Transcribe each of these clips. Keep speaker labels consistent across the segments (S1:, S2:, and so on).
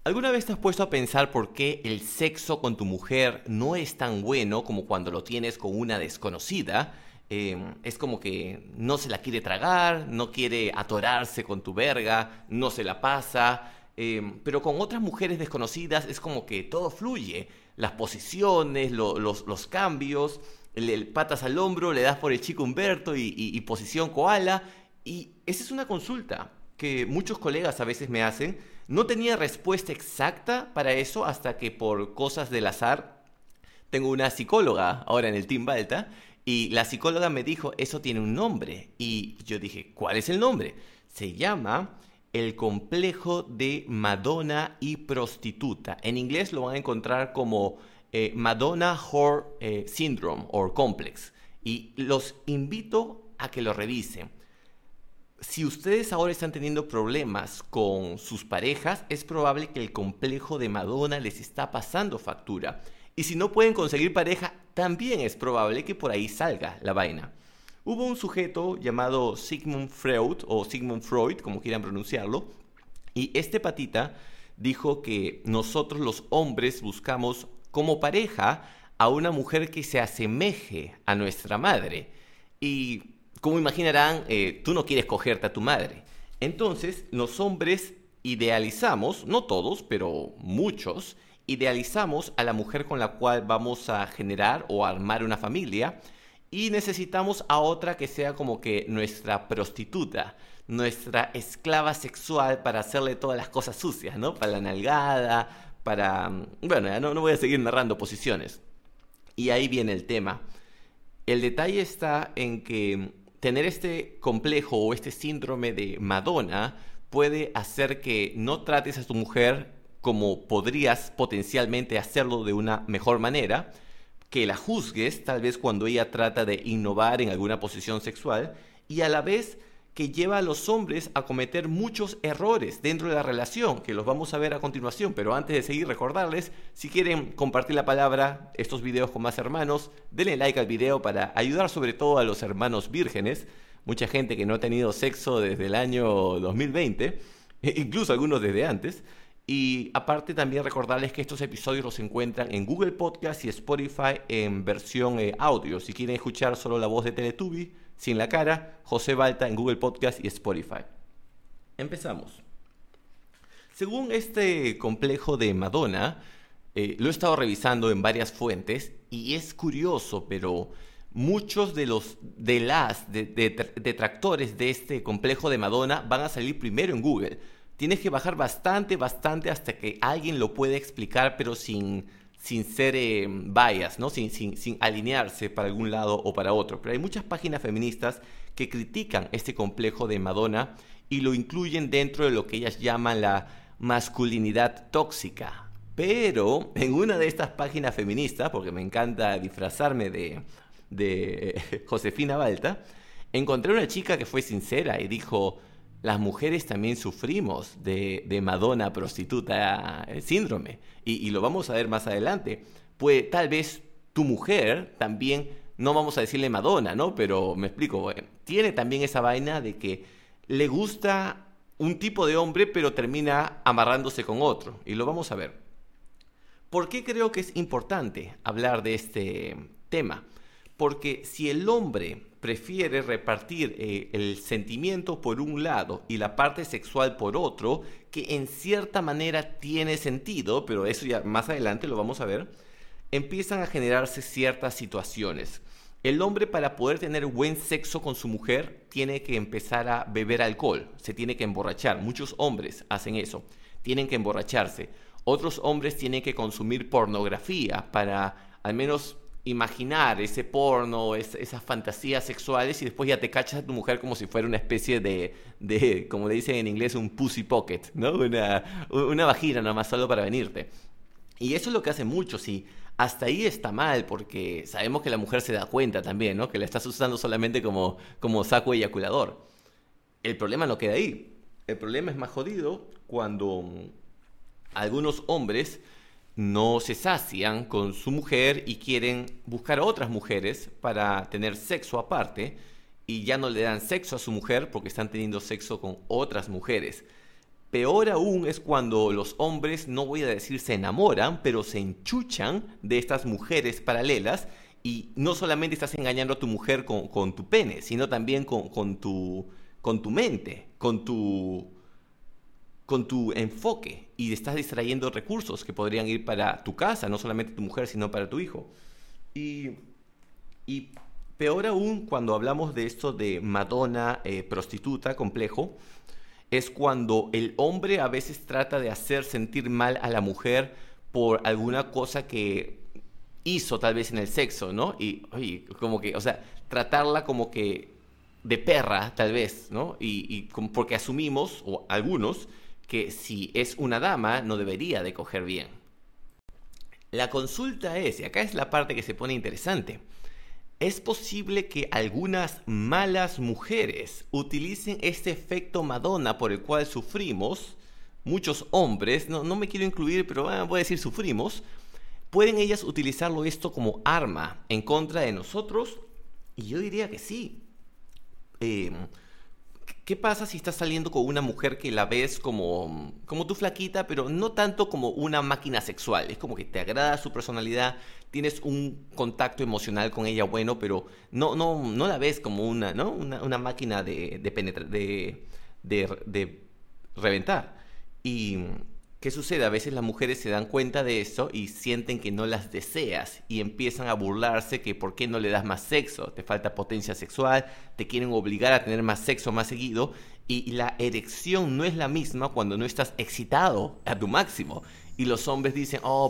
S1: ¿Alguna vez te has puesto a pensar por qué el sexo con tu mujer no es tan bueno como cuando lo tienes con una desconocida? Es como que no se la quiere tragar, no quiere atorarse con tu verga, no se la pasa. Pero con otras mujeres desconocidas es como que todo fluye. Las posiciones, los cambios, el patas al hombro, le das por el chico Humberto y posición koala. Y esa es una consulta que muchos colegas a veces me hacen. No tenía respuesta exacta para eso hasta que por cosas del azar tengo una psicóloga ahora en el Team Balta y la psicóloga me dijo, eso tiene un nombre. Y yo dije, ¿cuál es el nombre? Se llama el complejo de Madonna y prostituta. En inglés lo van a encontrar como Madonna Whore Syndrome o Complex. Y los invito a que lo revisen. Si ustedes ahora están teniendo problemas con sus parejas, es probable que el complejo de Madonna les está pasando factura. Y si no pueden conseguir pareja, también es probable que por ahí salga la vaina. Hubo un sujeto llamado Sigmund Freud, o Sigmund Freud, como quieran pronunciarlo, y este patita dijo que nosotros los hombres buscamos como pareja a una mujer que se asemeje a nuestra madre. Y como imaginarán, tú no quieres cogerte a tu madre. Entonces, los hombres idealizamos, no todos, pero muchos, idealizamos a la mujer con la cual vamos a generar o armar una familia y necesitamos a otra que sea como que nuestra prostituta, nuestra esclava sexual para hacerle todas las cosas sucias, ¿no? Para la nalgada, para... Bueno, ya no voy a seguir narrando posiciones. Y ahí viene el tema. El detalle está en que tener este complejo o este síndrome de Madonna puede hacer que no trates a tu mujer como podrías potencialmente hacerlo de una mejor manera, que la juzgues tal vez cuando ella trata de innovar en alguna posición sexual y a la vez que lleva a los hombres a cometer muchos errores dentro de la relación, que los vamos a ver a continuación. Pero antes de seguir, recordarles, si quieren compartir la palabra, estos videos con más hermanos, denle like al video para ayudar sobre todo a los hermanos vírgenes, mucha gente que no ha tenido sexo desde el año 2020, incluso algunos desde antes. Y aparte también recordarles que estos episodios los encuentran en Google Podcast y Spotify en versión audio. Si quieren escuchar solo la voz de Teletubby, sin la cara, José Balta en Google Podcast y Spotify. Empezamos. Según este complejo de Madonna, lo he estado revisando en varias fuentes y es curioso, pero muchos de los detractores de este complejo de Madonna van a salir primero en Google. Tienes que bajar bastante hasta que alguien lo pueda explicar, pero sin ser bias, ¿no? Sin alinearse para algún lado o para otro. Pero hay muchas páginas feministas que critican este complejo de Madonna y lo incluyen dentro de lo que ellas llaman la masculinidad tóxica. Pero en una de estas páginas feministas, porque me encanta disfrazarme de Josefina Balta, encontré una chica que fue sincera y dijo: las mujeres también sufrimos de Madonna prostituta síndrome. Y lo vamos a ver más adelante. Pues tal vez tu mujer también, no vamos a decirle Madonna, ¿no? Pero me explico, tiene también esa vaina de que le gusta un tipo de hombre, pero termina amarrándose con otro. Y lo vamos a ver. ¿Por qué creo que es importante hablar de este tema? Porque si el hombre prefiere repartir el sentimiento por un lado y la parte sexual por otro, que en cierta manera tiene sentido, pero eso ya más adelante lo vamos a ver, empiezan a generarse ciertas situaciones. El hombre, para poder tener buen sexo con su mujer, tiene que empezar a beber alcohol, se tiene que emborrachar. Muchos hombres hacen eso, tienen que emborracharse. Otros hombres tienen que consumir pornografía para al menos imaginar ese porno, esas fantasías sexuales, y después ya te cachas a tu mujer como si fuera una especie de como le dicen en inglés, un pussy pocket, ¿no? Una vagina nada más solo para venirte. Y eso es lo que hacen muchos, y hasta ahí está mal, porque sabemos que la mujer se da cuenta también, ¿no? Que la estás usando solamente como saco eyaculador. El problema no queda ahí. El problema es más jodido cuando algunos hombres no se sacian con su mujer y quieren buscar a otras mujeres para tener sexo aparte, y ya no le dan sexo a su mujer porque están teniendo sexo con otras mujeres. Peor aún es cuando los hombres, no voy a decir se enamoran, pero se enchuchan de estas mujeres paralelas y no solamente estás engañando a tu mujer con tu pene, sino también con tu mente, con tu enfoque y estás distrayendo recursos que podrían ir para tu casa, no solamente tu mujer, sino para tu hijo. Y, y peor aún cuando hablamos de esto de Madonna, prostituta, complejo, es cuando el hombre a veces trata de hacer sentir mal a la mujer por alguna cosa que hizo tal vez en el sexo, ¿no? Y, oye, como que, o sea, tratarla como que de perra, tal vez, ¿no? Porque asumimos, o algunos, que si es una dama no debería de coger bien. La consulta es, y acá es la parte que se pone interesante, ¿es posible que algunas malas mujeres utilicen este efecto Madonna por el cual sufrimos, muchos hombres, no me quiero incluir, pero voy a decir sufrimos, pueden ellas utilizarlo esto como arma en contra de nosotros? Y yo diría que sí. Eh, ¿Qué pasa si estás saliendo con una mujer que la ves como tu flaquita, pero no tanto como una máquina sexual? Es como que te agrada su personalidad, tienes un contacto emocional con ella bueno, pero no la ves como una, ¿no? Una máquina de reventar. ¿Y qué sucede? A veces las mujeres se dan cuenta de eso y sienten que no las deseas y empiezan a burlarse que por qué no le das más sexo, te falta potencia sexual, te quieren obligar a tener más sexo más seguido y la erección no es la misma cuando no estás excitado a tu máximo. Y los hombres dicen, oh,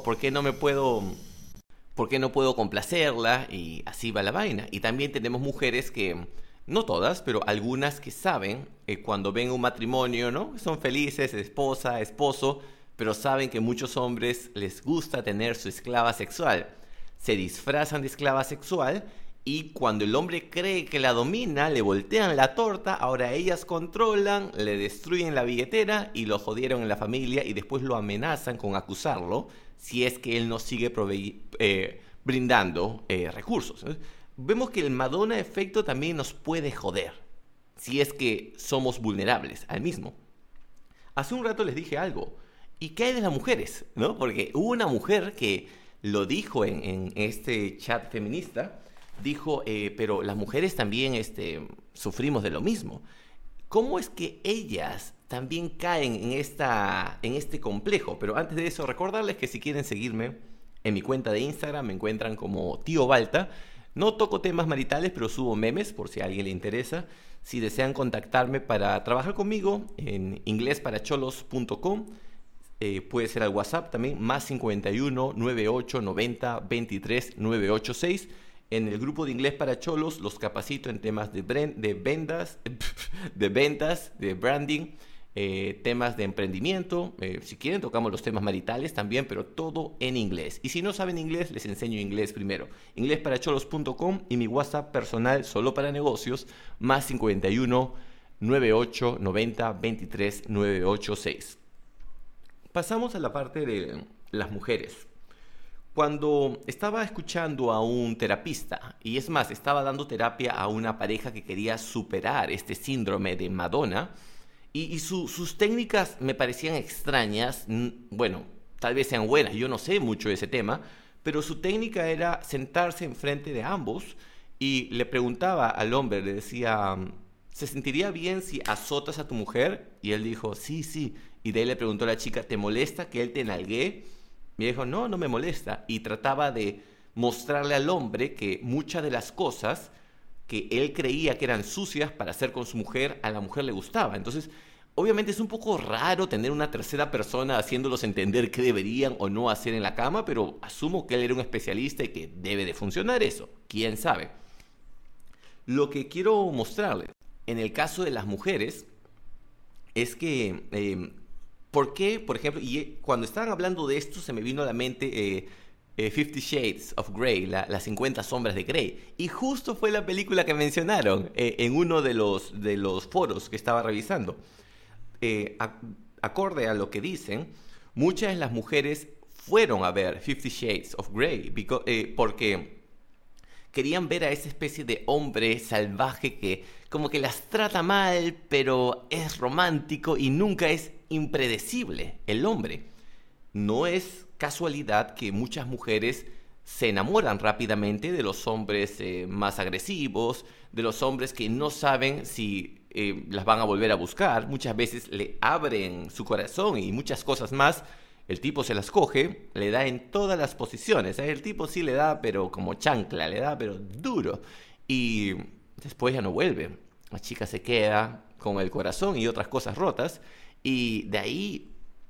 S1: ¿por qué no puedo complacerla? Y así va la vaina. Y también tenemos mujeres que, no todas, pero algunas que saben, cuando ven un matrimonio, ¿no? Son felices, esposa, esposo, pero saben que muchos hombres les gusta tener su esclava sexual. Se disfrazan de esclava sexual y cuando el hombre cree que la domina, le voltean la torta, ahora ellas controlan, le destruyen la billetera y lo jodieron en la familia y después lo amenazan con acusarlo si es que él no sigue brindando recursos. Vemos que el Madonna efecto también nos puede joder si es que somos vulnerables al mismo. Hace un rato les dije algo. ¿Y qué hay de las mujeres? ¿No? Porque hubo una mujer que lo dijo en este chat feminista. Dijo, pero las mujeres también sufrimos de lo mismo. ¿Cómo es que ellas también caen en este complejo? Pero antes de eso, recordarles que si quieren seguirme en mi cuenta de Instagram, me encuentran como Tío Balta. No toco temas maritales, pero subo memes por si a alguien le interesa. Si desean contactarme para trabajar conmigo en inglesparacholos.com, puede ser al WhatsApp también, más 51 98 90 23 986. En el grupo de Inglés para Cholos los capacito en temas de ventas, de branding, temas de emprendimiento. Si quieren tocamos los temas maritales también, pero todo en inglés. Y si no saben inglés, les enseño inglés primero. inglesparacholos.com y mi WhatsApp personal solo para negocios, más 51 98 90 23 986. Pasamos a la parte de las mujeres. Cuando estaba escuchando a un terapista, y es más, estaba dando terapia a una pareja que quería superar este síndrome de Madonna, y sus técnicas me parecían extrañas. Bueno, tal vez sean buenas, yo no sé mucho de ese tema, pero su técnica era sentarse enfrente de ambos y le preguntaba al hombre, le decía, ¿se sentiría bien si azotas a tu mujer? Y él dijo, sí, sí. Y de ahí le preguntó a la chica, ¿te molesta que él te nalguee? Y dijo, no, no me molesta. Y trataba de mostrarle al hombre que muchas de las cosas que él creía que eran sucias para hacer con su mujer, a la mujer le gustaba. Entonces, obviamente es un poco raro tener una tercera persona haciéndolos entender qué deberían o no hacer en la cama, pero asumo que él era un especialista y que debe de funcionar eso. ¿Quién sabe? Lo que quiero mostrarles, en el caso de las mujeres, es que ¿por qué, por ejemplo, y cuando estaban hablando de esto se me vino a la mente 50 Shades of Grey, las 50 sombras de Grey? Y justo fue la película que mencionaron en uno de los foros que estaba revisando. Acorde a lo que dicen, muchas de las mujeres fueron a ver 50 Shades of Grey porque querían ver a esa especie de hombre salvaje que como que las trata mal, pero es romántico y nunca es impredecible el hombre. No es casualidad que muchas mujeres se enamoran rápidamente de los hombres más agresivos, de los hombres que no saben si las van a volver a buscar. Muchas veces le abren su corazón y muchas cosas más. El tipo se las coge, le da en todas las posiciones. El tipo sí le da, pero como chancla, le da, pero duro. Y después ya no vuelve. La chica se queda con el corazón y otras cosas rotas. Y de ahí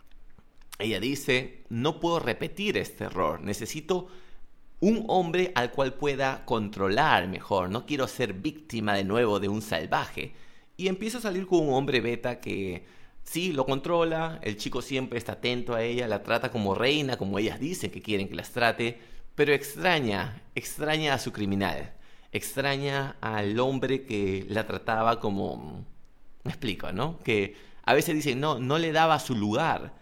S1: ella dice, no puedo repetir este error. Necesito un hombre al cual pueda controlar mejor. No quiero ser víctima de nuevo de un salvaje. Y empieza a salir con un hombre beta que sí, lo controla. El chico siempre está atento a ella, la trata como reina, como ellas dicen que quieren que las trate. Pero extraña a su criminal. Extraña al hombre que la trataba como... Me explico, ¿no? Que a veces dice, no le daba su lugar.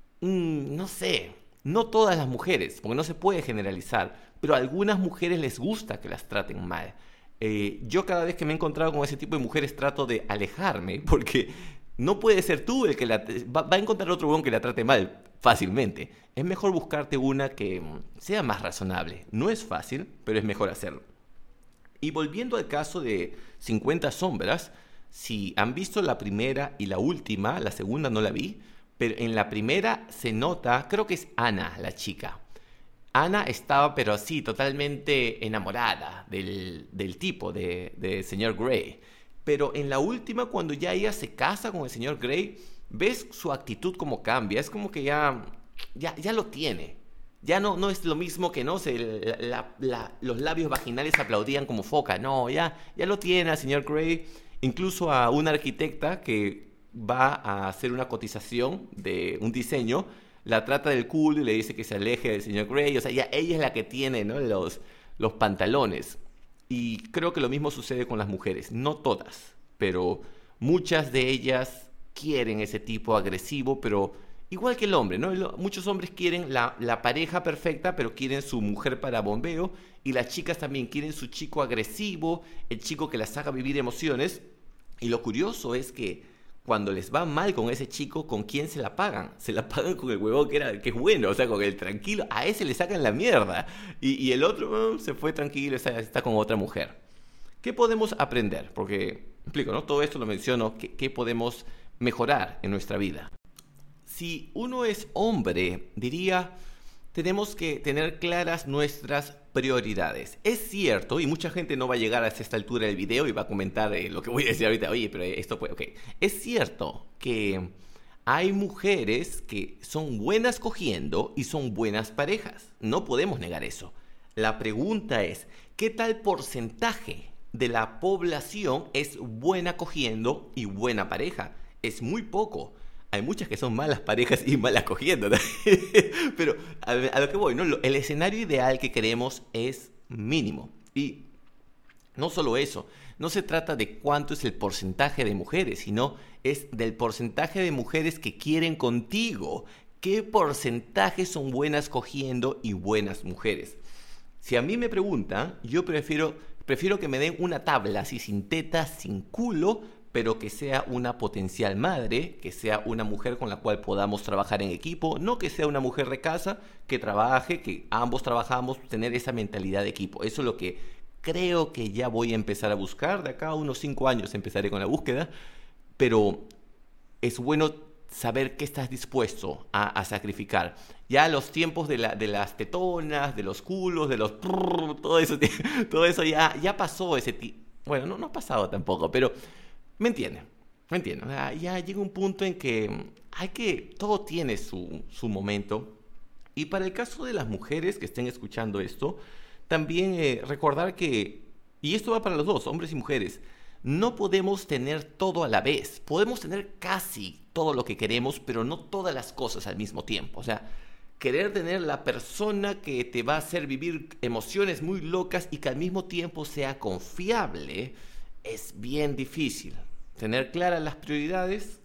S1: No sé, no todas las mujeres, porque no se puede generalizar, pero a algunas mujeres les gusta que las traten mal. Yo cada vez que me he encontrado con ese tipo de mujeres trato de alejarme, porque no puede ser tú el que va a encontrar otro huevón que la trate mal fácilmente. Es mejor buscarte una que sea más razonable. No es fácil, pero es mejor hacerlo. Y volviendo al caso de 50 sombras, si han visto la primera y la última, la segunda no la vi, pero en la primera se nota, creo que es Ana la chica. Ana estaba pero así, totalmente enamorada del tipo, de señor Grey. Pero en la última, cuando ya ella se casa con el señor Grey, ves su actitud como cambia. Es como que ya lo tiene. Ya no es lo mismo que no sé, los labios vaginales aplaudían como foca. No, ya lo tiene al señor Grey. Incluso a una arquitecta que va a hacer una cotización de un diseño, la trata del culo y le dice que se aleje del señor Grey. O sea, ya ella es la que tiene, ¿no?, los pantalones. Y creo que lo mismo sucede con las mujeres. No todas, pero muchas de ellas quieren ese tipo agresivo, pero igual que el hombre, ¿no? Muchos hombres quieren la pareja perfecta, pero quieren su mujer para bombeo. Y las chicas también quieren su chico agresivo, el chico que las haga vivir emociones. Y lo curioso es que cuando les va mal con ese chico, ¿con quién se la pagan? Se la pagan con el huevón que es bueno, o sea, con el tranquilo. A ese le sacan la mierda. Y el otro se fue tranquilo, está con otra mujer. ¿Qué podemos aprender? Porque, explico, ¿no? Todo esto lo menciono. ¿Qué podemos mejorar en nuestra vida? Si uno es hombre, diría, tenemos que tener claras nuestras prioridades. Es cierto, y mucha gente no va a llegar hasta esta altura del video y va a comentar lo que voy a decir ahorita. Oye, pero esto puede... Ok. Es cierto que hay mujeres que son buenas cogiendo y son buenas parejas. No podemos negar eso. La pregunta es, ¿qué tal porcentaje de la población es buena cogiendo y buena pareja? Es muy poco. Hay muchas que son malas parejas y malas cogiendo, ¿no? Pero a lo que voy, ¿no? El escenario ideal que queremos es mínimo. Y no solo eso, no se trata de cuánto es el porcentaje de mujeres, sino es del porcentaje de mujeres que quieren contigo. ¿Qué porcentaje son buenas cogiendo y buenas mujeres? Si a mí me preguntan, yo prefiero que me den una tabla así sin tetas, sin culo, pero que sea una potencial madre, que sea una mujer con la cual podamos trabajar en equipo, no que sea una mujer de casa, que trabaje, que ambos trabajamos, tener esa mentalidad de equipo. Eso es lo que creo que ya voy a empezar a buscar. De acá a unos 5 años empezaré con la búsqueda, pero es bueno saber qué estás dispuesto a sacrificar. Ya los tiempos de las tetonas, de los culos, de los... todo eso ya pasó ese tiempo. Bueno, no ha pasado tampoco, pero... ¿Me entienden? O sea, ya llega un punto en que todo tiene su momento. Y para el caso de las mujeres que estén escuchando esto, también recordar que, y esto va para los dos, hombres y mujeres, no podemos tener todo a la vez. Podemos tener casi todo lo que queremos, pero no todas las cosas al mismo tiempo. O sea, querer tener la persona que te va a hacer vivir emociones muy locas y que al mismo tiempo sea confiable es bien difícil. Tener claras las prioridades.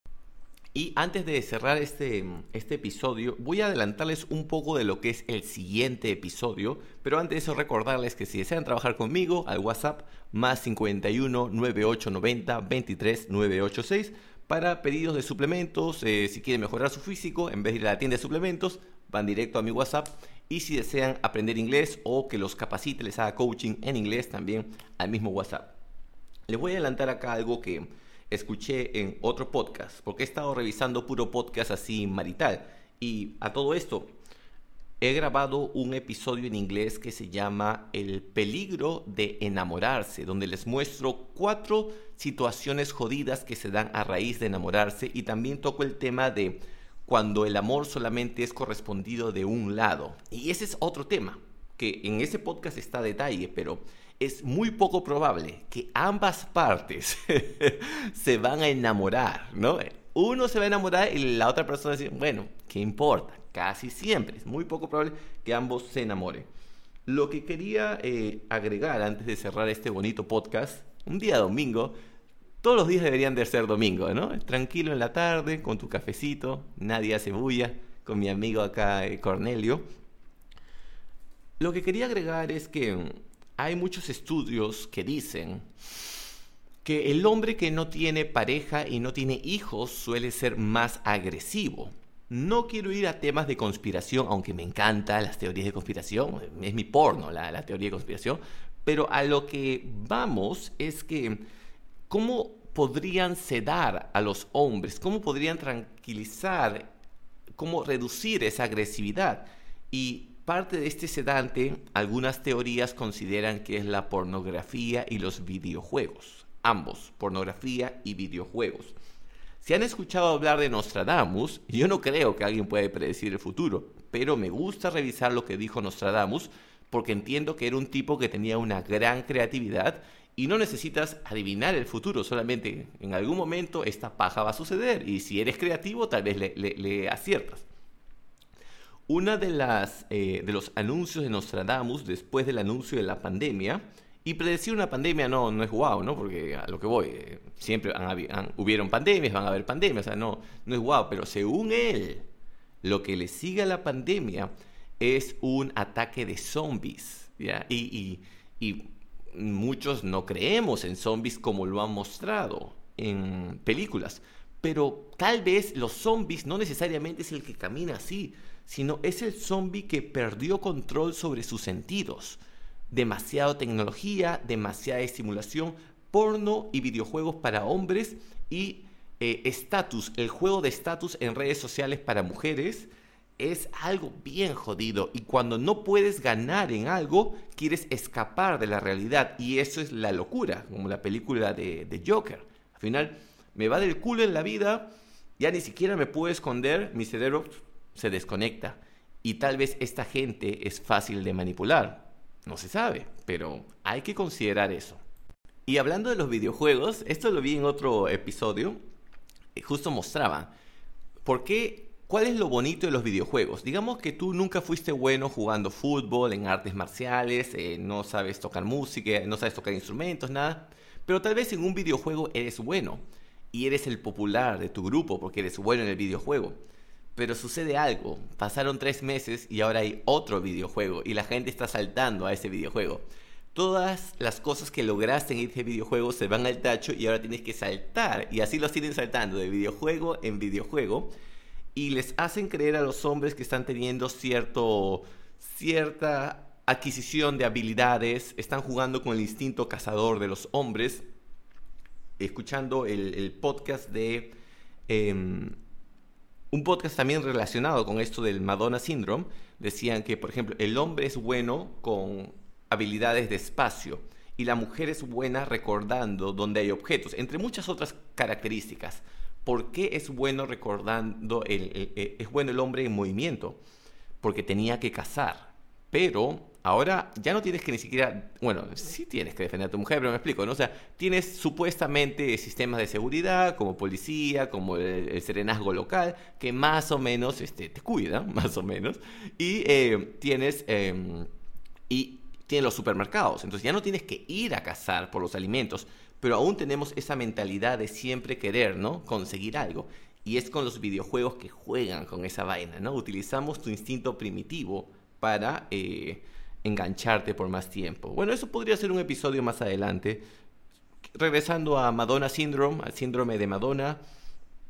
S1: Y antes de cerrar este episodio, voy a adelantarles un poco de lo que es el siguiente episodio. Pero antes de eso, recordarles que si desean trabajar conmigo, al WhatsApp más 51 9890 23 986, para pedidos de suplementos. Si quieren mejorar su físico, en vez de ir a la tienda de suplementos, van directo a mi WhatsApp. Y si desean aprender inglés o que los capacite, les haga coaching en inglés, también al mismo WhatsApp. Les voy a adelantar acá algo que escuché en otro podcast, porque he estado revisando puro podcast así marital. Y a todo esto, he grabado un episodio en inglés que se llama El peligro de enamorarse, donde les muestro 4 situaciones jodidas que se dan a raíz de enamorarse, y también toco el tema de cuando el amor solamente es correspondido de un lado. Y ese es otro tema, que en ese podcast está a detalle, pero es muy poco probable que ambas partes se van a enamorar, ¿no? Uno se va a enamorar y la otra persona dice, bueno, ¿qué importa? Casi siempre, es muy poco probable que ambos se enamoren. Lo que quería agregar antes de cerrar este bonito podcast, un día domingo, todos los días deberían de ser domingo, ¿no? Tranquilo en la tarde, con tu cafecito, nadie hace bulla, con mi amigo acá, Cornelio. Lo que quería agregar es que hay muchos estudios que dicen que el hombre que no tiene pareja y no tiene hijos suele ser más agresivo. No quiero ir a temas de conspiración, aunque me encantan las teorías de conspiración, es mi porno la teoría de conspiración, pero a lo que vamos es que ¿cómo podrían sedar a los hombres? ¿Cómo podrían tranquilizar? ¿Cómo reducir esa agresividad? Y parte de este sedante, algunas teorías consideran que es la pornografía y los videojuegos. Ambos, pornografía y videojuegos. Si han escuchado hablar de Nostradamus, yo no creo que alguien pueda predecir el futuro, pero me gusta revisar lo que dijo Nostradamus porque entiendo que era un tipo que tenía una gran creatividad y no necesitas adivinar el futuro, solamente en algún momento esta paja va a suceder y si eres creativo tal vez le aciertas. Una de los anuncios de Nostradamus después del anuncio de la pandemia, y predecir una pandemia no es guau, ¿no? Porque a lo que voy, siempre hubieron pandemias, van a haber pandemias, o sea, no es guau, pero según él, lo que le sigue a la pandemia es un ataque de zombies, ¿ya? Y muchos no creemos en zombies como lo han mostrado en películas, pero tal vez los zombies no necesariamente es el que camina así, sino es el zombie que perdió control sobre sus sentidos. Demasiada tecnología, demasiada estimulación, porno y videojuegos para hombres y estatus, el juego de estatus en redes sociales para mujeres es algo bien jodido y cuando no puedes ganar en algo, quieres escapar de la realidad y eso es la locura, como la película de Joker. Al final, me va del culo en la vida, ya ni siquiera me puedo esconder, mi cerebro se desconecta y tal vez esta gente es fácil de manipular. No se sabe, pero hay que considerar eso. Y hablando de los videojuegos, esto lo vi en otro episodio, justo mostraba cuál es lo bonito de los videojuegos. Digamos que tú nunca fuiste bueno jugando fútbol, en artes marciales, no sabes tocar música, no sabes tocar instrumentos, nada, pero tal vez en un videojuego eres bueno y eres el popular de tu grupo porque eres bueno en el videojuego. Pero sucede algo, pasaron 3 meses y ahora hay otro videojuego y la gente está saltando a ese videojuego. Todas las cosas que lograste en ese videojuego se van al tacho y ahora tienes que saltar y así los tienen saltando de videojuego en videojuego y les hacen creer a los hombres que están teniendo cierta adquisición de habilidades, están jugando con el instinto cazador de los hombres. Escuchando el podcast de... un podcast también relacionado con esto del Madonna Syndrome, decían que, por ejemplo, el hombre es bueno con habilidades de espacio y la mujer es buena recordando dónde hay objetos, entre muchas otras características. ¿Por qué es bueno es bueno el hombre en movimiento? Porque tenía que cazar, pero ahora ya no tienes que ni siquiera, bueno, sí tienes que defender a tu mujer, pero me explico, ¿no? O sea, tienes supuestamente sistemas de seguridad, como policía, como el serenazgo local, que más o menos te cuidan, más o menos, y tienes los supermercados, entonces ya no tienes que ir a cazar por los alimentos, pero aún tenemos esa mentalidad de siempre querer, ¿no? Conseguir algo. Y es con los videojuegos que juegan con esa vaina, ¿no? Utilizamos tu instinto primitivo para engancharte por más tiempo. Bueno, eso podría ser un episodio más adelante. Regresando a Madonna Syndrome, al síndrome de Madonna,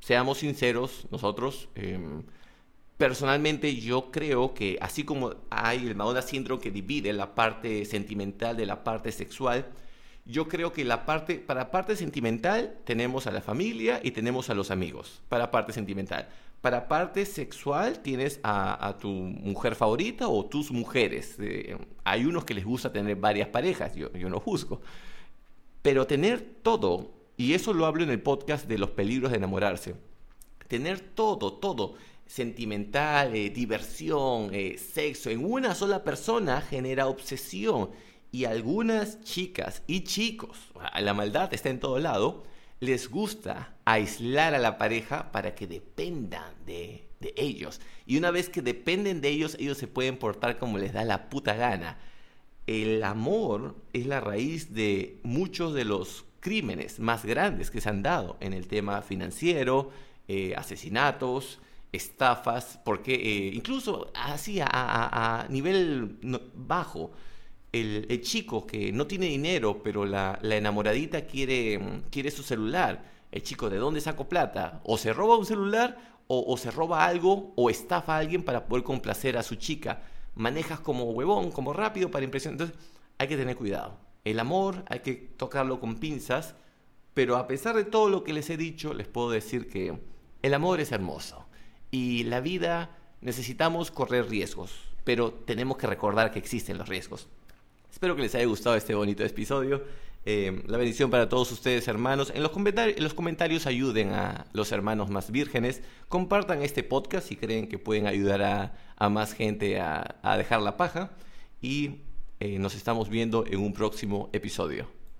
S1: seamos sinceros, nosotros, personalmente yo creo que así como hay el Madonna Syndrome que divide la parte sentimental de la parte sexual, yo creo que para parte sentimental tenemos a la familia y tenemos a los amigos, para parte sentimental. Para parte sexual tienes a tu mujer favorita o tus mujeres. Hay unos que les gusta tener varias parejas, yo no juzgo. Pero tener todo, y eso lo hablo en el podcast de los peligros de enamorarse, tener todo, sentimental, diversión, sexo, en una sola persona genera obsesión. Y algunas chicas y chicos, la maldad está en todo lado, les gusta aislar a la pareja para que dependan de ellos. Y una vez que dependen de ellos, ellos se pueden portar como les da la puta gana. El amor es la raíz de muchos de los crímenes más grandes que se han dado en el tema financiero, asesinatos, estafas, porque incluso así a nivel bajo, el chico que no tiene dinero, pero la enamoradita quiere su celular. El chico, ¿de dónde saco plata? O se roba un celular, o se roba algo, o estafa a alguien para poder complacer a su chica. Manejas como huevón, como rápido para impresionar. Entonces, hay que tener cuidado. El amor hay que tocarlo con pinzas, pero a pesar de todo lo que les he dicho, les puedo decir que el amor es hermoso. Y la vida necesitamos correr riesgos, pero tenemos que recordar que existen los riesgos. Espero que les haya gustado este bonito episodio. La bendición para todos ustedes, hermanos. En los comentarios ayuden a los hermanos más vírgenes. Compartan este podcast si creen que pueden ayudar a más gente a dejar la paja. Y nos estamos viendo en un próximo episodio.